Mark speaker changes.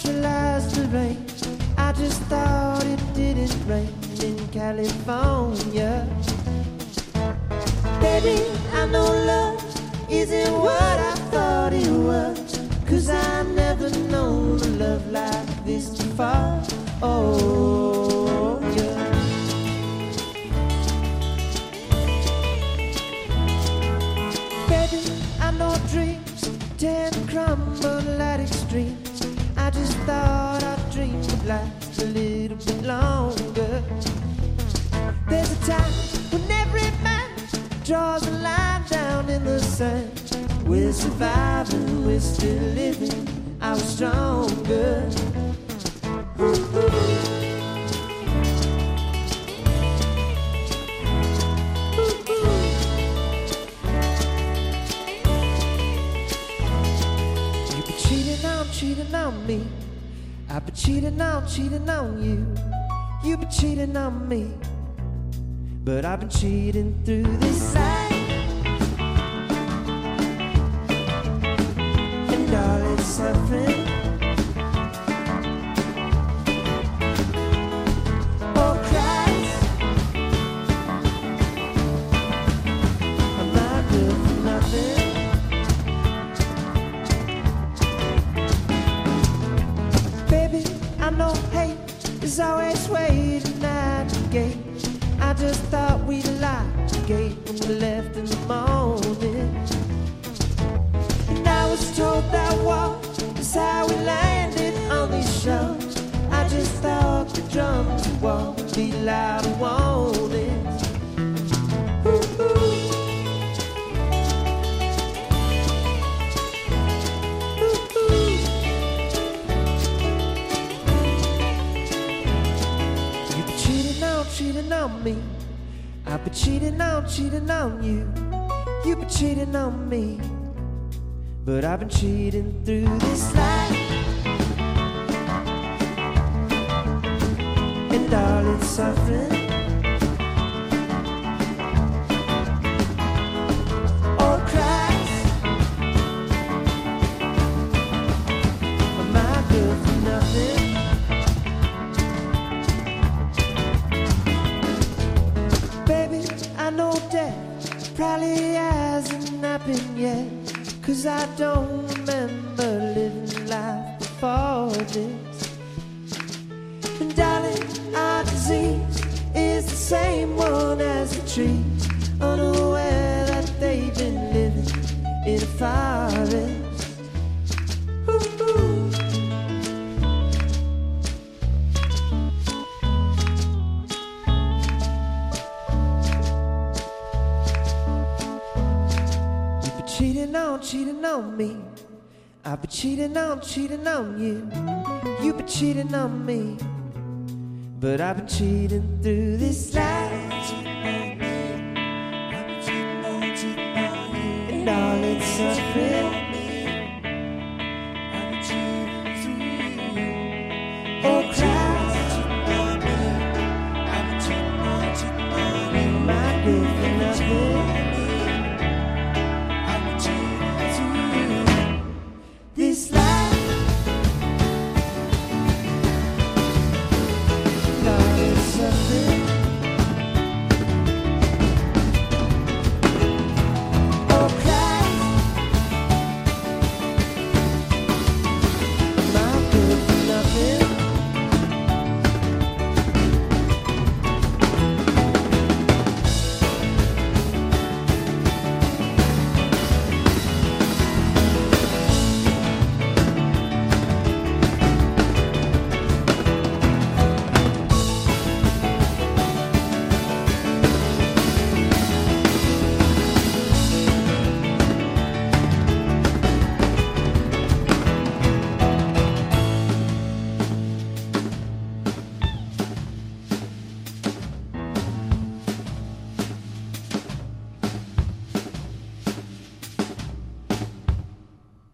Speaker 1: neutralize the rain. I just thought it didn't rain in California. Baby, I know love isn't what I thought it was, 'cause I never known a love like this before. Oh, yeah. Baby, I know dreams tend to crumble at extremes. I just thought our dream would last a little bit longer. There's a time when every man draws a line down in the sand. We're surviving, we're still living, I was stronger. Ooh. Cheating on me, I've been cheating on you. You've been cheating on me, but I've been cheating through this life. And all it's suffering. Oh Christ, I'm not good for nothing. I know hate is always waiting at the gate. I just thought we'd lock the gate when we left in the morning. And I was told that war is how we landed on these shores. I just thought the drums of war would be loud and warnings. Ooh. Cheating on me, I've been cheating on you. You've been cheating on me, but I've been cheating through this life. And all its suffering. Oh Christ, am I good for nothing? I know death probably hasn't happened yet, 'cause I don't remember living life before this. And darling, our disease is the same one as the trees, unaware that they've been living in a forest. Cheating on me, I've been cheating on you. You've been cheating on me, but I've been cheating through this